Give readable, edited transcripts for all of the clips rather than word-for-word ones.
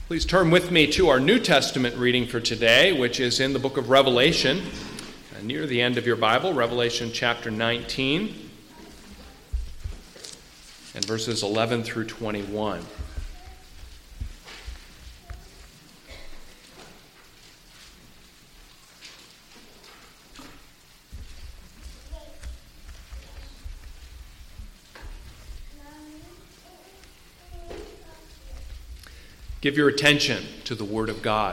Please turn with me to our New Testament reading for today, which is in the book of Revelation, near the end of your Bible, Revelation chapter 19, and verses 11 through 21. Give your attention to the Word of God.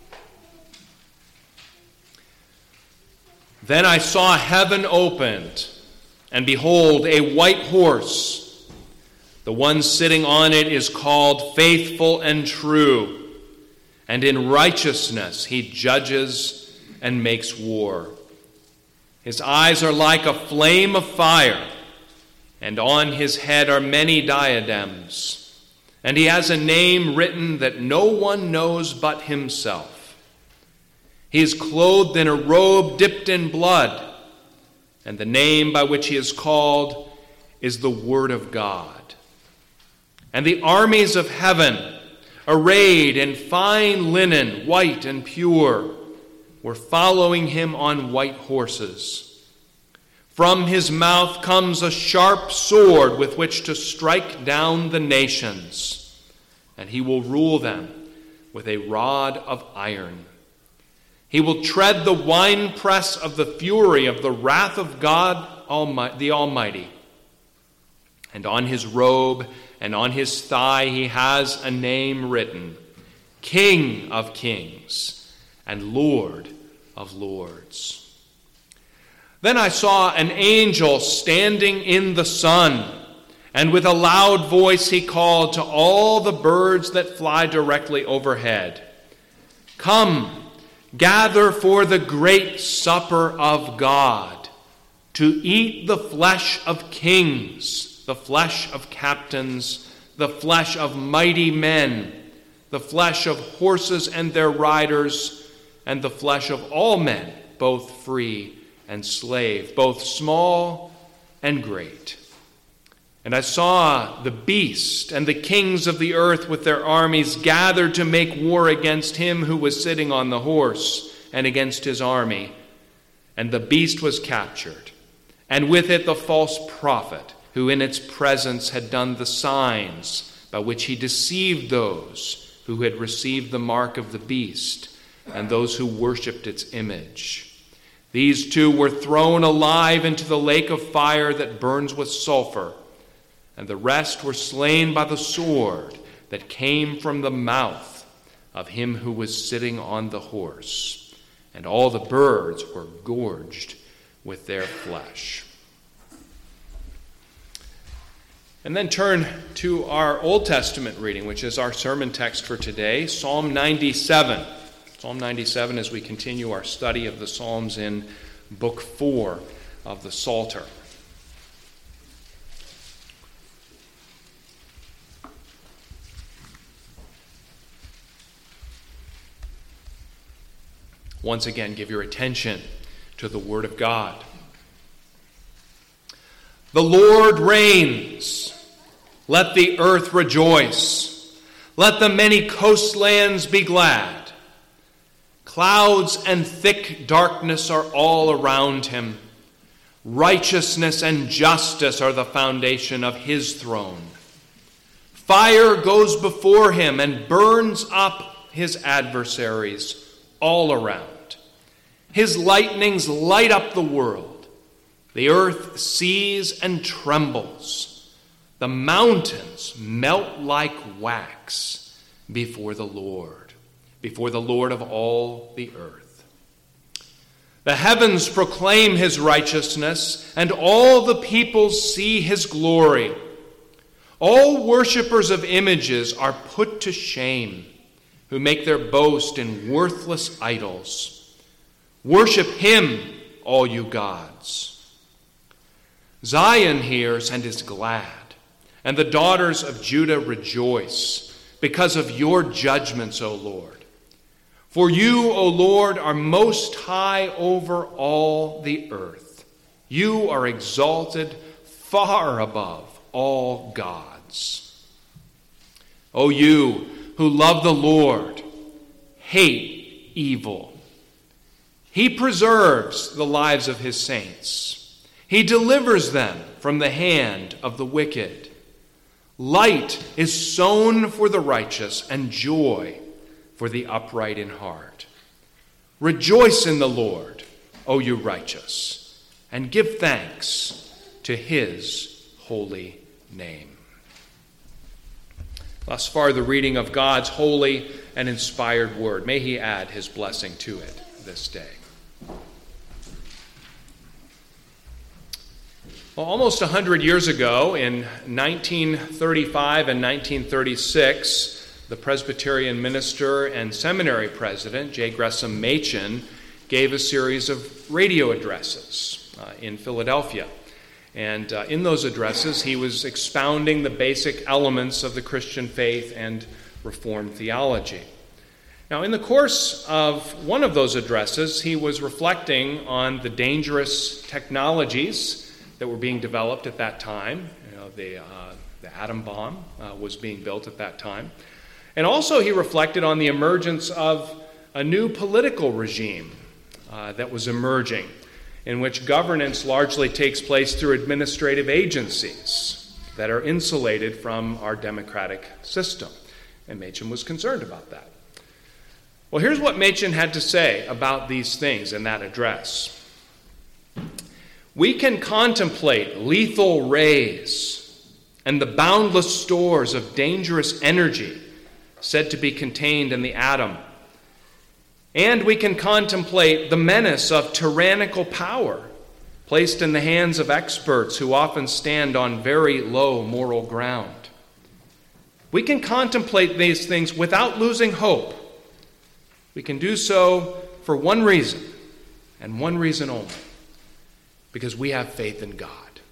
Then I saw heaven opened, and behold, a white horse. The one sitting on it is called Faithful and True, and in righteousness he judges and makes war. His eyes are like a flame of fire, and on his head are many diadems. And he has a name written that no one knows but himself. He is clothed in a robe dipped in blood, and the name by which he is called is the Word of God. And the armies of heaven, arrayed in fine linen, white and pure, were following him on white horses. From his mouth comes a sharp sword with which to strike down the nations, and he will rule them with a rod of iron. He will tread the winepress of the fury of the wrath of God the Almighty. And on his robe and on his thigh he has a name written, King of Kings and Lord of Lords. Then I saw an angel standing in the sun, and with a loud voice he called to all the birds that fly directly overhead, Come, gather for the great supper of God, to eat the flesh of kings, the flesh of captains, the flesh of mighty men, the flesh of horses and their riders, and the flesh of all men, both free and slave, both small and great. And I saw the beast and the kings of the earth with their armies gathered to make war against him who was sitting on the horse and against his army. And the beast was captured, and with it the false prophet, who in its presence had done the signs by which he deceived those who had received the mark of the beast and those who worshipped its image. These two were thrown alive into the lake of fire that burns with sulfur, and the rest were slain by the sword that came from the mouth of him who was sitting on the horse, and all the birds were gorged with their flesh. And then turn to our Old Testament reading, which is our sermon text for today, Psalm 97. Psalm 97 as we continue our study of the Psalms in Book 4 of the Psalter. Once again, give your attention to the Word of God. The Lord reigns. Let the earth rejoice. Let the many coastlands be glad. Clouds and thick darkness are all around him. Righteousness and justice are the foundation of his throne. Fire goes before him and burns up his adversaries all around. His lightnings light up the world. The earth sees and trembles. The mountains melt like wax before the Lord of all the earth. The heavens proclaim his righteousness, and all the peoples see his glory. All worshippers of images are put to shame, who make their boast in worthless idols. Worship him, all you gods. Zion hears and is glad, and the daughters of Judah rejoice because of your judgments, O Lord. For you, O Lord, are most high over all the earth. You are exalted far above all gods. O you who love the Lord hate evil. He preserves the lives of his saints. He delivers them from the hand of the wicked. Light is sown for the righteous and joy for the upright in heart. Rejoice in the Lord, O you righteous, and give thanks to his holy name. Thus far, the reading of God's holy and inspired word. May he add his blessing to it this day. Well, almost 100 years ago, in 1935 and 1936, the Presbyterian minister and seminary president, J. Gresham Machen, gave a series of radio addresses in Philadelphia. And in those addresses, he was expounding the basic elements of the Christian faith and Reformed theology. Now, in the course of one of those addresses, he was reflecting on the dangerous technologies that were being developed at that time. The atom bomb was being built at that time. And also he reflected on the emergence of a new political regime that was emerging, in which governance largely takes place through administrative agencies that are insulated from our democratic system. And Machen was concerned about that. Well, here's what Machen had to say about these things in that address. We can contemplate lethal rays and the boundless stores of dangerous energy said to be contained in the atom. And we can contemplate the menace of tyrannical power placed in the hands of experts who often stand on very low moral ground. We can contemplate these things without losing hope. We can do so for one reason, and one reason only. Because we have faith in God.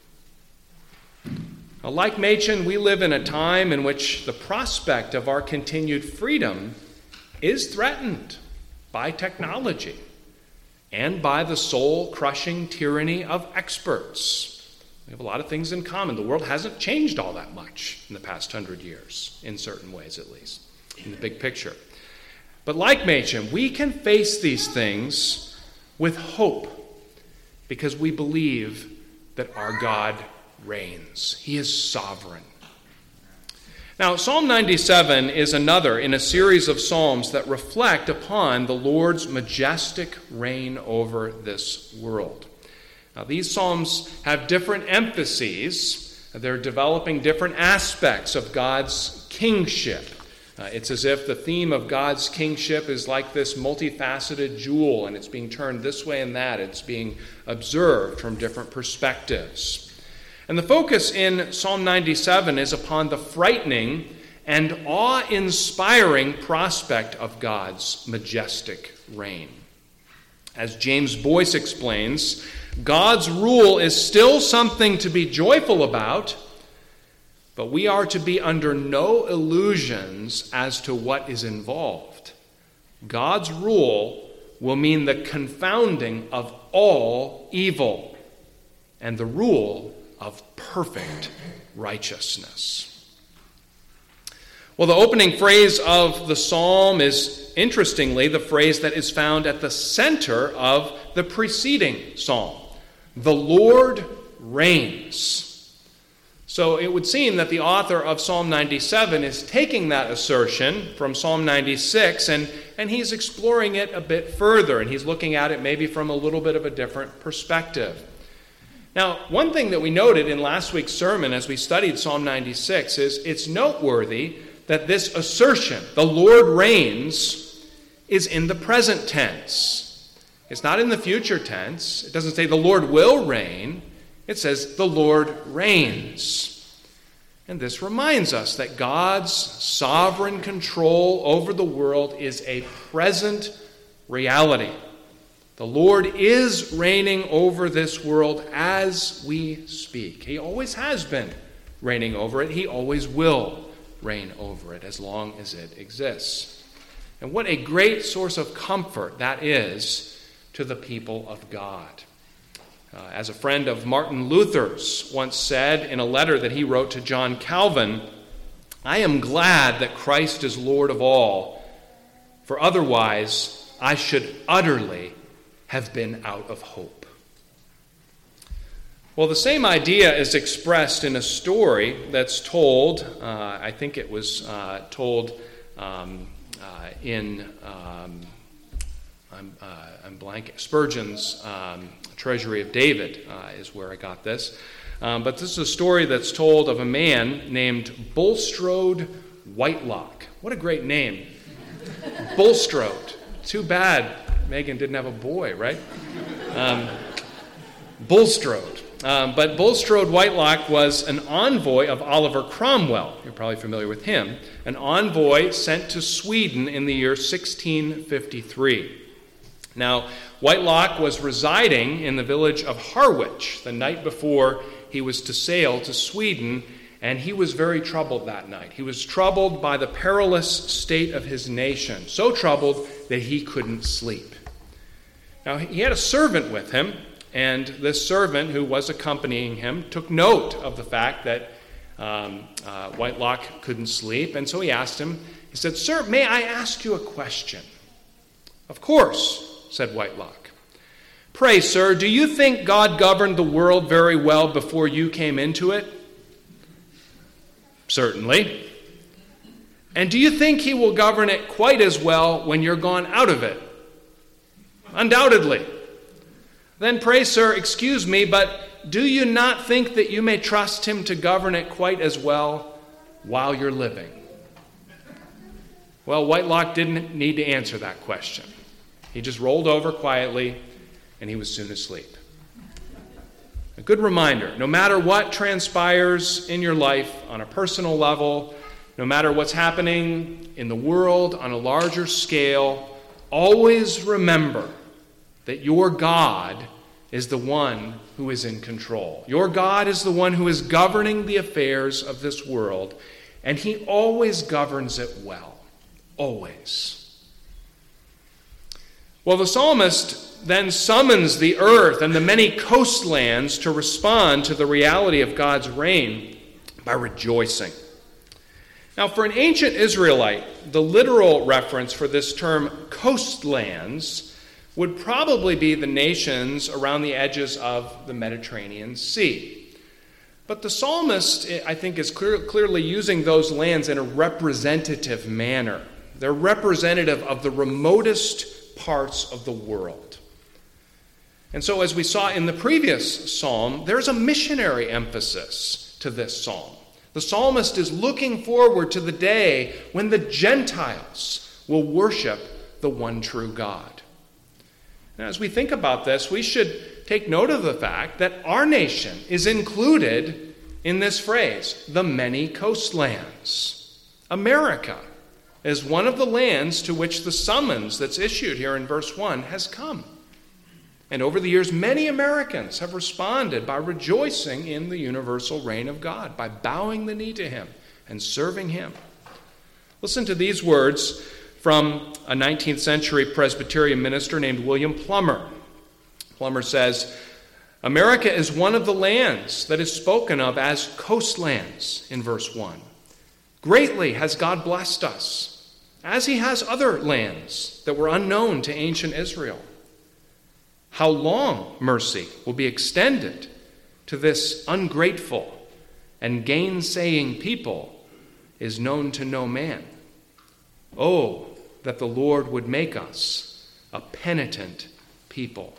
Now, like Machen, we live in a time in which the prospect of our continued freedom is threatened by technology and by the soul-crushing tyranny of experts. We have a lot of things in common. The world hasn't changed all that much in the past 100 years, in certain ways at least, in the big picture. But like Machen, we can face these things with hope, because we believe that our God reigns. He is sovereign. Now, Psalm 97 is another in a series of psalms that reflect upon the Lord's majestic reign over this world. Now, these psalms have different emphases. They're developing different aspects of God's kingship. It's as if the theme of God's kingship is like this multifaceted jewel, and it's being turned this way and that. It's being observed from different perspectives. And the focus in Psalm 97 is upon the frightening and awe-inspiring prospect of God's majestic reign. As James Boyce explains, God's rule is still something to be joyful about, but we are to be under no illusions as to what is involved. God's rule will mean the confounding of all evil and the rule of perfect righteousness. Well, the opening phrase of the psalm is, interestingly, the phrase that is found at the center of the preceding psalm. The Lord reigns. So it would seem that the author of Psalm 97 is taking that assertion from Psalm 96 and he's exploring it a bit further, and he's looking at it maybe from a little bit of a different perspective. Now, one thing that we noted in last week's sermon as we studied Psalm 96 is it's noteworthy that this assertion, the Lord reigns, is in the present tense. It's not in the future tense. It doesn't say the Lord will reign. It says the Lord reigns. And this reminds us that God's sovereign control over the world is a present reality. The Lord is reigning over this world as we speak. He always has been reigning over it. He always will reign over it as long as it exists. And what a great source of comfort that is to the people of God. As a friend of Martin Luther's once said in a letter that he wrote to John Calvin, I am glad that Christ is Lord of all, for otherwise I should utterly have been out of hope. Well, the same idea is expressed in a story that's told, I think it was told in Spurgeon's Treasury of David is where I got this. But this is a story that's told of a man named Bulstrode Whitelock. What a great name. Bulstrode. Too bad Megan didn't have a boy, right? Bulstrode. But Bulstrode Whitelock was an envoy of Oliver Cromwell. You're probably familiar with him. An envoy sent to Sweden in the year 1653. Now, Whitelock was residing in the village of Harwich the night before he was to sail to Sweden, and he was very troubled that night. He was troubled by the perilous state of his nation, so troubled that he couldn't sleep. Now, he had a servant with him, and this servant who was accompanying him took note of the fact that Whitelock couldn't sleep, and so he asked him, he said, "Sir, may I ask you a question?" "Of course," said Whitelock. "Pray, sir, do you think God governed the world very well before you came into it?" "Certainly." "And do you think he will govern it quite as well when you're gone out of it?" "Undoubtedly." "Then pray, sir, excuse me, but do you not think that you may trust him to govern it quite as well while you're living?" Well, Whitelock didn't need to answer that question. He just rolled over quietly, and he was soon asleep. A good reminder, no matter what transpires in your life on a personal level, no matter what's happening in the world on a larger scale, always remember that your God is the one who is in control. Your God is the one who is governing the affairs of this world, and he always governs it well. Always. Well, the psalmist then summons the earth and the many coastlands to respond to the reality of God's reign by rejoicing. Now, for an ancient Israelite, the literal reference for this term coastlands would probably be the nations around the edges of the Mediterranean Sea. But the psalmist, I think, is clearly using those lands in a representative manner. They're representative of the remotest parts of the world. And so, as we saw in the previous psalm, there's a missionary emphasis to this psalm. The psalmist is looking forward to the day when the Gentiles will worship the one true God. Now, as we think about this, we should take note of the fact that our nation is included in this phrase, the many coastlands. America is one of the lands to which the summons that's issued here in verse 1 has come. And over the years, many Americans have responded by rejoicing in the universal reign of God, by bowing the knee to him and serving him. Listen to these words from a 19th century Presbyterian minister named William Plummer. Plummer says, "America is one of the lands that is spoken of as coastlands in verse 1. Greatly has God blessed us, as he has other lands that were unknown to ancient Israel. How long mercy will be extended to this ungrateful and gainsaying people is known to no man. Oh, that the Lord would make us a penitent people."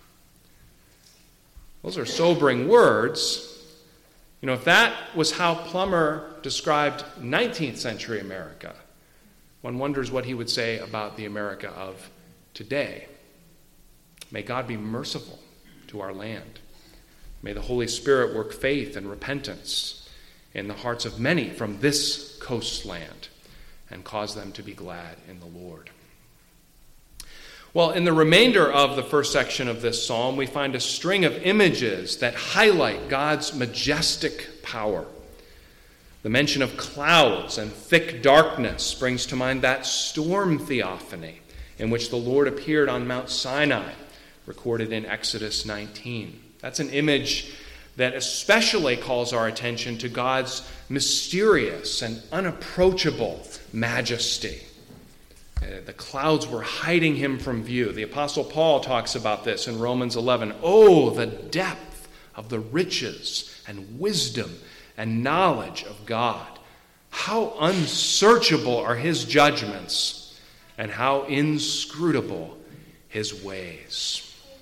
Those are sobering words. You know, if that was how Plummer described 19th century America, one wonders what he would say about the America of today. May God be merciful to our land. May the Holy Spirit work faith and repentance in the hearts of many from this coastland and cause them to be glad in the Lord. Well, in the remainder of the first section of this psalm, we find a string of images that highlight God's majestic power. The mention of clouds and thick darkness brings to mind that storm theophany in which the Lord appeared on Mount Sinai, recorded in Exodus 19. That's an image that especially calls our attention to God's mysterious and unapproachable majesty. The clouds were hiding him from view. The Apostle Paul talks about this in Romans 11. Oh, the depth of the riches and wisdom and knowledge of God. How unsearchable are his judgments, and how inscrutable his ways.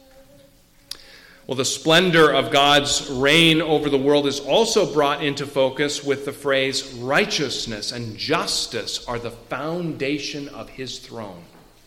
Well, the splendor of God's reign over the world is also brought into focus with the phrase, righteousness and justice are the foundation of his throne.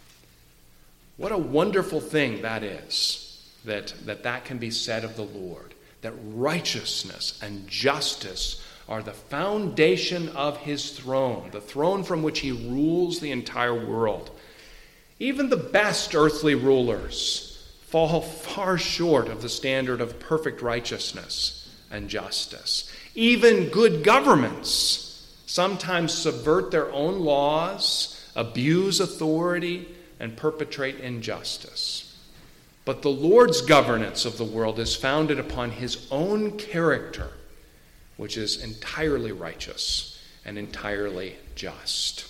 What a wonderful thing that is, that can be said of the Lord, that righteousness and justice are the foundation of his throne, the throne from which he rules the entire world. Even the best earthly rulers fall far short of the standard of perfect righteousness and justice. Even good governments sometimes subvert their own laws, abuse authority, and perpetrate injustice. But the Lord's governance of the world is founded upon his own character, which is entirely righteous and entirely just.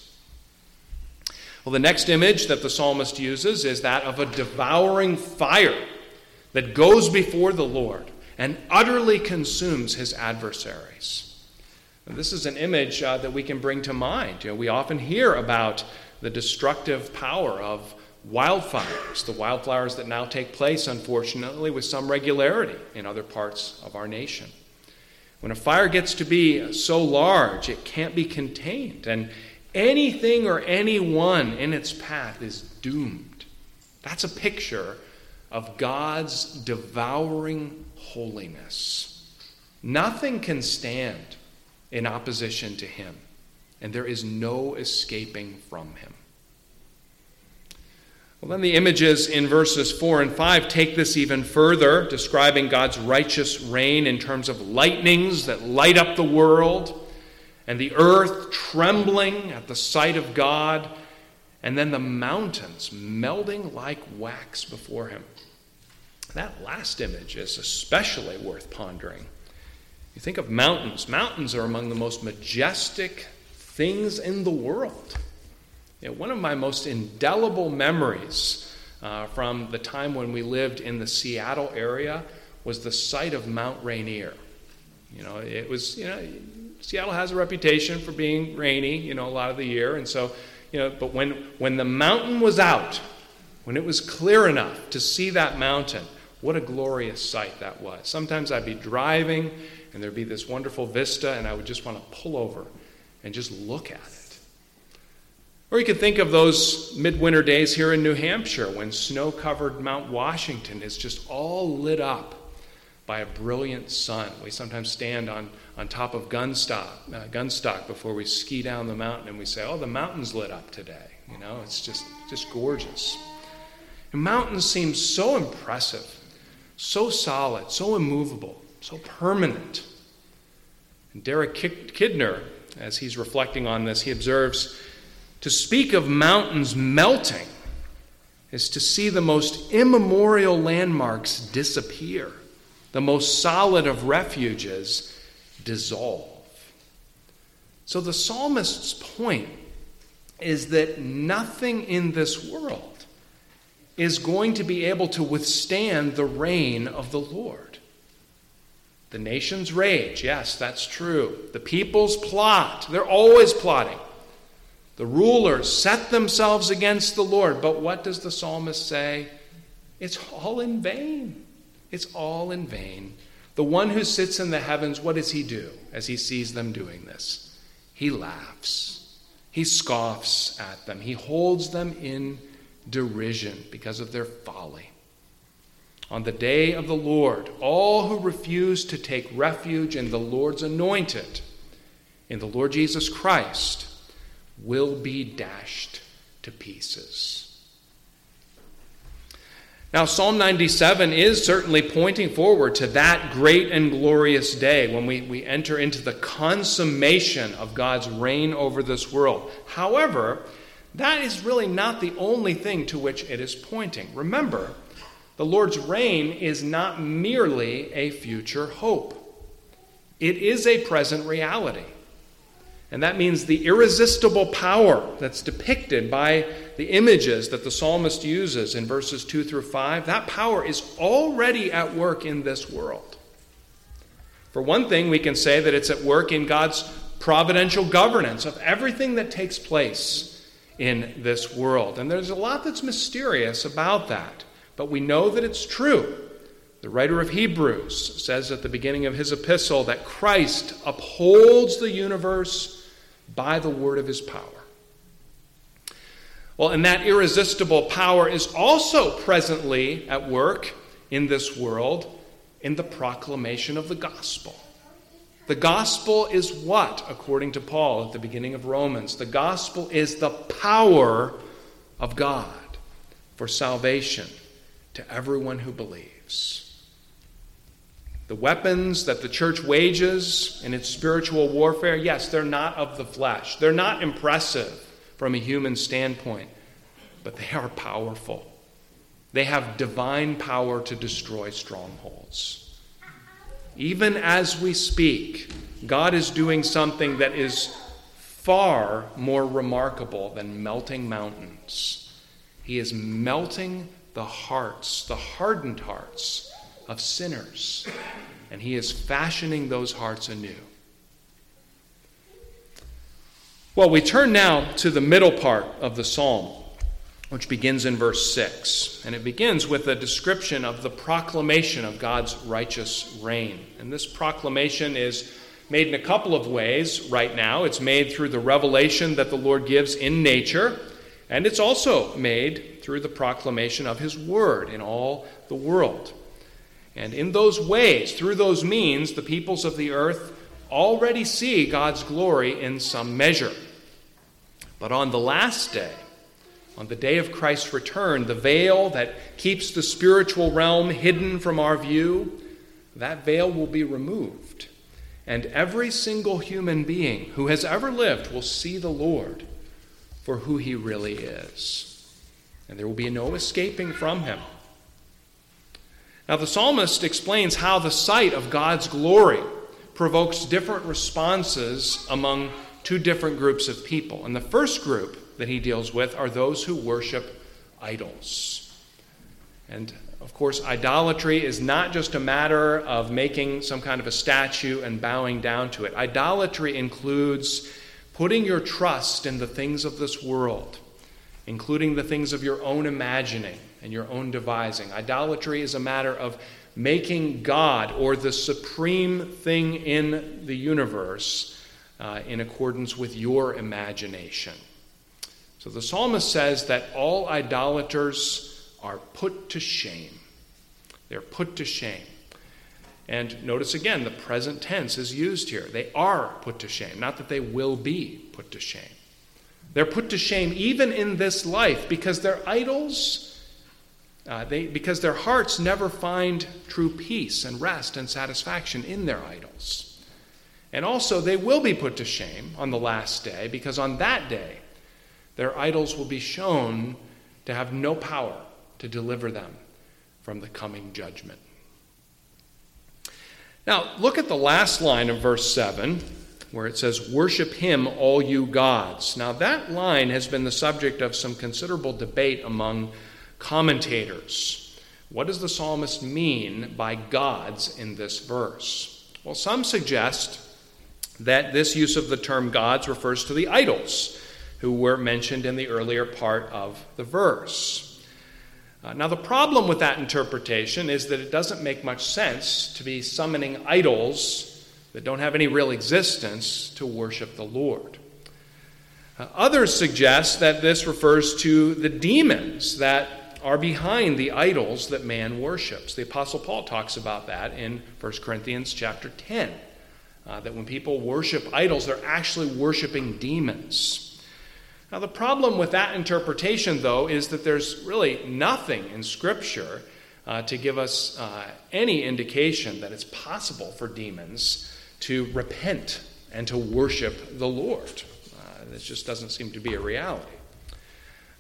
Well, the next image that the psalmist uses is that of a devouring fire that goes before the Lord and utterly consumes his adversaries. And this is an image that we can bring to mind. We often hear about the destructive power of wildfires, the wildfires that now take place, unfortunately, with some regularity in other parts of our nation. When a fire gets to be so large, it can't be contained, and anything or anyone in its path is doomed. That's a picture of God's devouring holiness. Nothing can stand in opposition to him, and there is no escaping from him. Well, then the images in verses 4 and 5 take this even further, describing God's righteous reign in terms of lightnings that light up the world, and the earth trembling at the sight of God, and then the mountains melting like wax before him. That last image is especially worth pondering. You think of mountains. Mountains are among the most majestic things in the world. One of my most indelible memories from the time when we lived in the Seattle area was the sight of Mount Rainier. Seattle has a reputation for being rainy, a lot of the year. And so, but when the mountain was out, when it was clear enough to see that mountain, what a glorious sight that was. Sometimes I'd be driving and there'd be this wonderful vista and I would just want to pull over and just look at it. Or you could think of those midwinter days here in New Hampshire when snow-covered Mount Washington is just all lit up by a brilliant sun. We sometimes stand on top of Gunstock before we ski down the mountain and we say, oh, the mountain's lit up today. It's just gorgeous. And mountains seem so impressive, so solid, so immovable, so permanent. And Derek Kidner, as he's reflecting on this, he observes, to speak of mountains melting is to see the most immemorial landmarks disappear, the most solid of refuges dissolve. So the psalmist's point is that nothing in this world is going to be able to withstand the reign of the Lord. The nations rage, yes, that's true. The peoples plot, they're always plotting. The rulers set themselves against the Lord, but what does the psalmist say? It's all in vain. It's all in vain. The one who sits in the heavens, what does he do as he sees them doing this? He laughs. He scoffs at them. He holds them in derision because of their folly. On the day of the Lord, all who refuse to take refuge in the Lord's anointed, in the Lord Jesus Christ, will be dashed to pieces. Now, Psalm 97 is certainly pointing forward to that great and glorious day when we enter into the consummation of God's reign over this world. However, that is really not the only thing to which it is pointing. Remember, The Lord's reign is not merely a future hope. It is a present reality. And that means the irresistible power that's depicted by the images that the psalmist uses in verses 2 through 5, that power is already at work in this world. For one thing, we can say that it's at work in God's providential governance of everything that takes place in this world. And there's a lot that's mysterious about that, but we know that it's true. The writer of Hebrews says at the beginning of his epistle that Christ upholds the universe by the word of his power. Well, and that irresistible power is also presently at work in this world in the proclamation of the gospel. The gospel is what, according to Paul at the beginning of Romans? The gospel is the power of God for salvation to everyone who believes. The weapons that the church wages in its spiritual warfare, yes, they're not of the flesh. They're not impressive from a human standpoint, but they are powerful. They have divine power to destroy strongholds. Even as we speak, God is doing something that is far more remarkable than melting mountains. He is melting the hearts, the hardened hearts of sinners, and he is fashioning those hearts anew. Well, we turn now to the middle part of the psalm, which begins in verse 6, and it begins with a description of the proclamation of God's righteous reign. And this proclamation is made in a couple of ways right now. It's made through the revelation that the Lord gives in nature, and it's also made through the proclamation of his word in all the world. And in those ways, through those means, the peoples of the earth already see God's glory in some measure. But on the last day, on the day of Christ's return, the veil that keeps the spiritual realm hidden from our view, that veil will be removed. And every single human being who has ever lived will see the Lord for who he really is. And there will be no escaping from him. Now, the psalmist explains how the sight of God's glory provokes different responses among two different groups of people. And the first group that he deals with are those who worship idols. And, of course, idolatry is not just a matter of making some kind of a statue and bowing down to it. Idolatry includes putting your trust in the things of this world, including the things of your own imagining and your own devising. Idolatry is a matter of making God, or the supreme thing in the universe, in accordance with your imagination. So the psalmist says that all idolaters are put to shame. They're put to shame. And notice again, the present tense is used here. They are put to shame, not that they will be put to shame. They're put to shame even in this life because their idols, because their hearts never find true peace and rest and satisfaction in their idols. And also they will be put to shame on the last day, because on that day their idols will be shown to have no power to deliver them from the coming judgment. Now, look at the last line of verse 7, where it says, "Worship him, all you gods." Now, that line has been the subject of some considerable debate among commentators. What does the psalmist mean by gods in this verse? Well, some suggest that this use of the term gods refers to the idols who were mentioned in the earlier part of the verse. Now, the problem with that interpretation is that it doesn't make much sense to be summoning idols that don't have any real existence to worship the Lord. Others suggest that this refers to the demons that are behind the idols that man worships. The Apostle Paul talks about that in 1 Corinthians chapter 10, that when people worship idols, they're actually worshiping demons. Now, the problem with that interpretation, though, is that there's really nothing in Scripture to give us any indication that it's possible for demons to repent and to worship the Lord. This just doesn't seem to be a reality.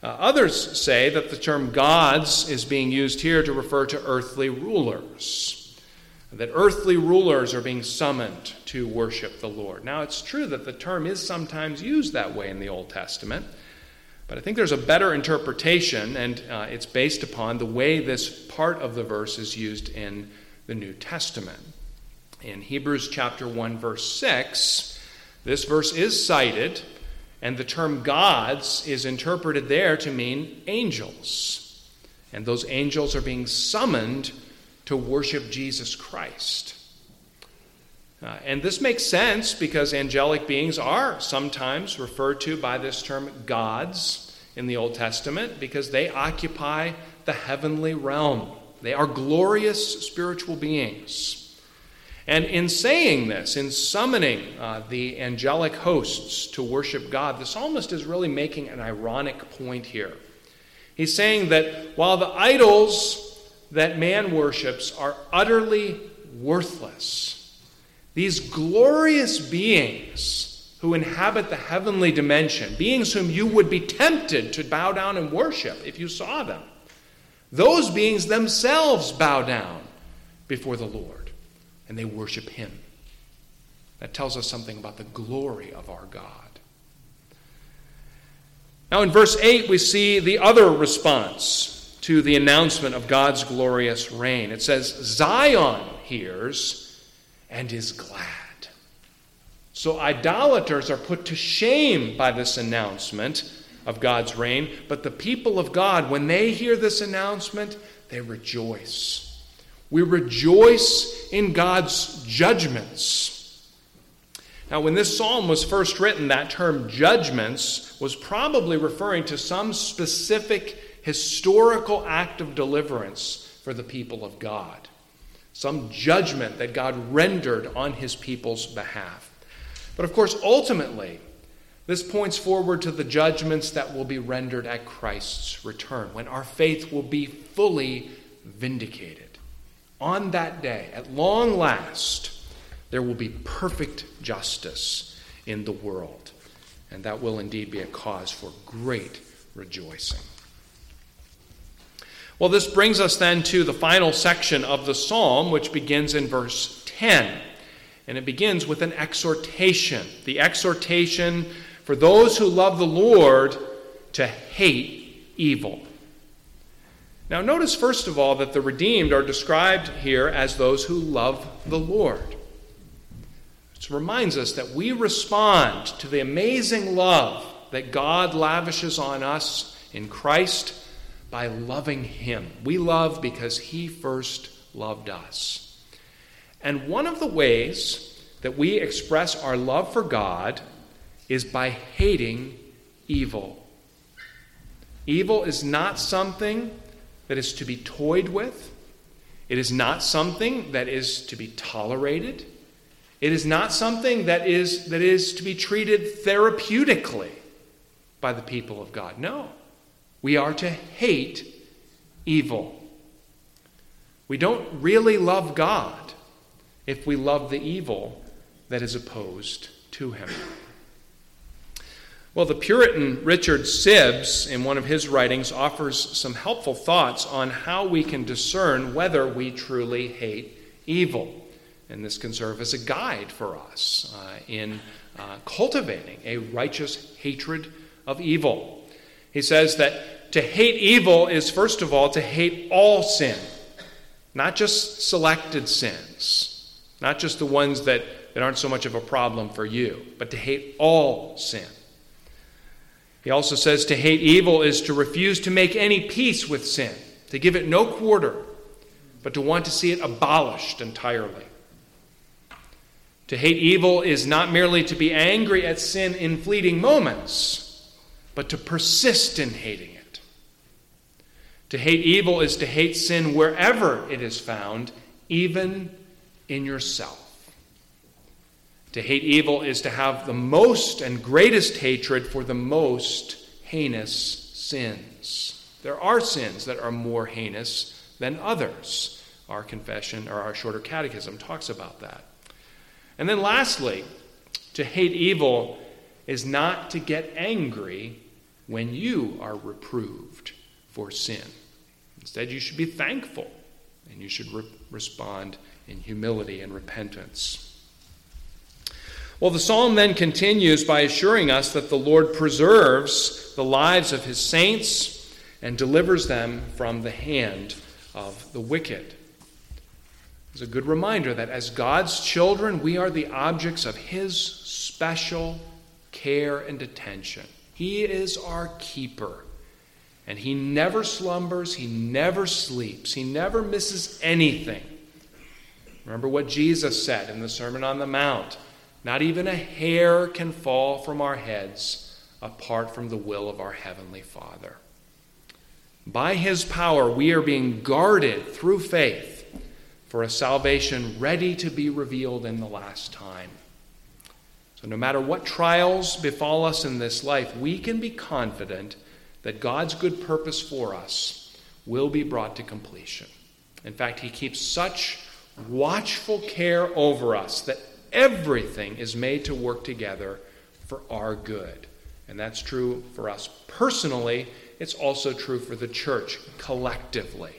Others say that the term gods is being used here to refer to earthly rulers, that earthly rulers are being summoned to worship the Lord. Now, it's true that the term is sometimes used that way in the Old Testament, but I think there's a better interpretation, and it's based upon the way this part of the verse is used in the New Testament. In Hebrews chapter 1, verse 6, this verse is cited, and the term gods is interpreted there to mean angels. And those angels are being summoned to worship Jesus Christ. And this makes sense because angelic beings are sometimes referred to by this term gods in the Old Testament because they occupy the heavenly realm. They are glorious spiritual beings. And in saying this, in summoning the angelic hosts to worship God, the psalmist is really making an ironic point here. He's saying that while the idols that man worships are utterly worthless, these glorious beings who inhabit the heavenly dimension, beings whom you would be tempted to bow down and worship if you saw them, those beings themselves bow down before the Lord and they worship him. That tells us something about the glory of our God. Now in verse 8 we see the other response to the announcement of God's glorious reign. It says, Zion hears and is glad. So idolaters are put to shame by this announcement of God's reign, but the people of God, when they hear this announcement, they rejoice. We rejoice in God's judgments. Now, when this psalm was first written, that term judgments was probably referring to some specific historical act of deliverance for the people of God. Some judgment that God rendered on his people's behalf. But of course, ultimately, this points forward to the judgments that will be rendered at Christ's return, when our faith will be fully vindicated. On that day, at long last, there will be perfect justice in the world. And that will indeed be a cause for great rejoicing. Well, this brings us then to the final section of the psalm, which begins in verse 10. And it begins with an exhortation. The exhortation for those who love the Lord to hate evil. Now, notice first of all that the redeemed are described here as those who love the Lord. This reminds us that we respond to the amazing love that God lavishes on us in Christ by loving him. We love because he first loved us. And one of the ways that we express our love for God is by hating evil. Evil is not something that is to be toyed with. It is not something that is to be tolerated. It is not something that is to be treated therapeutically by the people of God. No. We are to hate evil. We don't really love God if we love the evil that is opposed to him. Well, the Puritan Richard Sibbes, in one of his writings, offers some helpful thoughts on how we can discern whether we truly hate evil. And this can serve as a guide for us in cultivating a righteous hatred of evil. He says that to hate evil is, first of all, to hate all sin, not just selected sins, not just the ones that aren't so much of a problem for you, but to hate all sin. He also says to hate evil is to refuse to make any peace with sin, to give it no quarter, but to want to see it abolished entirely. To hate evil is not merely to be angry at sin in fleeting moments, but to persist in hating it. To hate evil is to hate sin wherever it is found, even in yourself. To hate evil is to have the most and greatest hatred for the most heinous sins. There are sins that are more heinous than others. Our confession, or our shorter catechism, talks about that. And then lastly, to hate evil is not to get angry when you are reproved for sin. Instead, you should be thankful, and you should respond in humility and repentance. Well, the psalm then continues by assuring us that the Lord preserves the lives of his saints and delivers them from the hand of the wicked. It's a good reminder that as God's children, we are the objects of his special care and attention. He is our keeper, and he never slumbers, he never sleeps, he never misses anything. Remember what Jesus said in the Sermon on the Mount: not even a hair can fall from our heads apart from the will of our Heavenly Father. By his power, we are being guarded through faith for a salvation ready to be revealed in the last time. So no matter what trials befall us in this life, we can be confident that God's good purpose for us will be brought to completion. In fact, he keeps such watchful care over us that everything is made to work together for our good. And that's true for us personally. It's also true for the church collectively.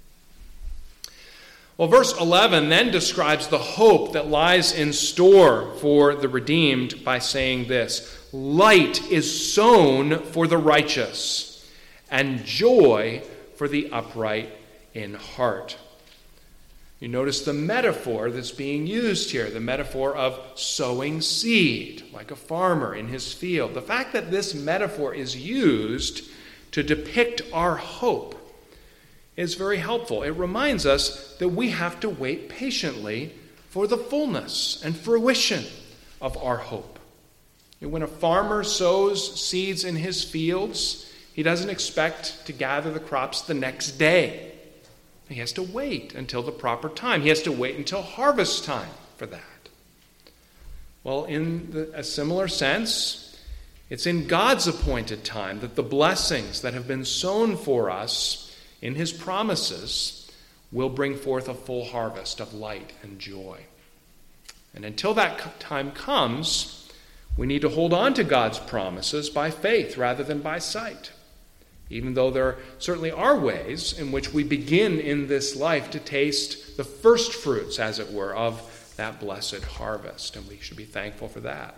Well, verse 11then describes the hope that lies in store for the redeemed by saying this: light is sown for the righteous, and joy for the upright in heart. You notice the metaphor that's being used here, the metaphor of sowing seed, like a farmer in his field. The fact that this metaphor is used to depict our hope is very helpful. It reminds us that we have to wait patiently for the fullness and fruition of our hope. When a farmer sows seeds in his fields, he doesn't expect to gather the crops the next day. He has to wait until the proper time. He has to wait until harvest time for that. Well, in a similar sense, it's in God's appointed time that the blessings that have been sown for us in his promises will bring forth a full harvest of light and joy. And until that time comes, we need to hold on to God's promises by faith rather than by sight, even though there certainly are ways in which we begin in this life to taste the first fruits, as it were, of that blessed harvest, and we should be thankful for that.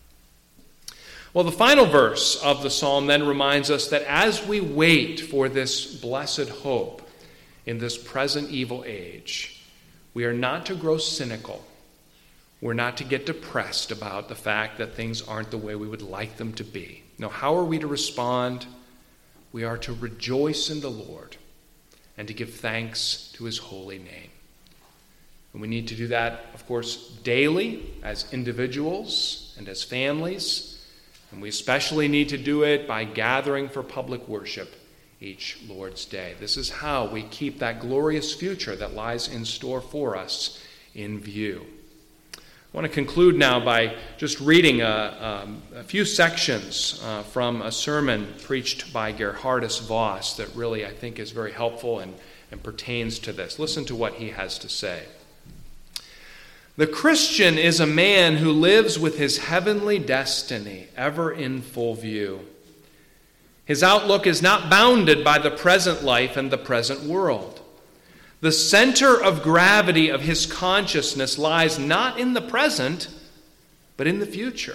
Well, the final verse of the psalm then reminds us that as we wait for this blessed hope in this present evil age, we are not to grow cynical. We're not to get depressed about the fact that things aren't the way we would like them to be. No, how are we to respond? We are to rejoice in the Lord and to give thanks to his holy name. And we need to do that, of course, daily as individuals and as families. And we especially need to do it by gathering for public worship each Lord's Day. This is how we keep that glorious future that lies in store for us in view. I want to conclude now by just reading a few sections from a sermon preached by Gerhardus Voss that really, I think, is very helpful and pertains to this. Listen to what he has to say. The Christian is a man who lives with his heavenly destiny ever in full view. His outlook is not bounded by the present life and the present world. The center of gravity of his consciousness lies not in the present, but in the future.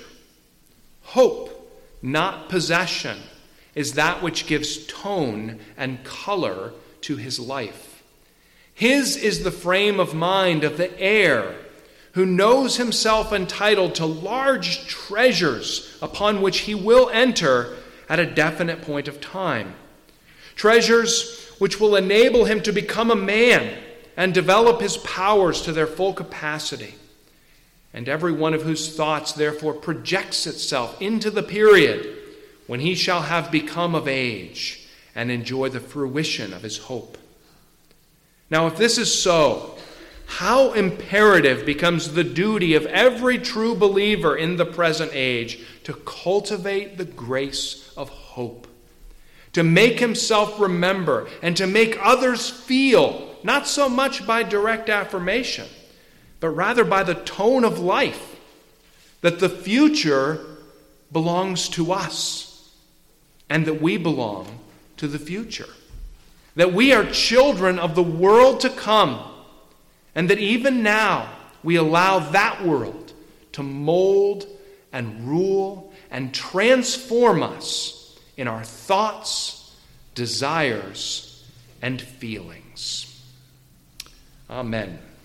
Hope, not possession, is that which gives tone and color to his life. His is the frame of mind of the heir, who knows himself entitled to large treasures upon which he will enter at a definite point of time. Treasures which will enable him to become a man and develop his powers to their full capacity. And every one of whose thoughts therefore projects itself into the period when he shall have become of age and enjoy the fruition of his hope. Now, if this is so, how imperative becomes the duty of every true believer in the present age to cultivate the grace of hope, to make himself remember and to make others feel, not so much by direct affirmation, but rather by the tone of life, that the future belongs to us. and that we belong to the future, that we are children of the world to come, and that even now we allow that world to mold and rule and transform us in our thoughts, desires, and feelings. Amen.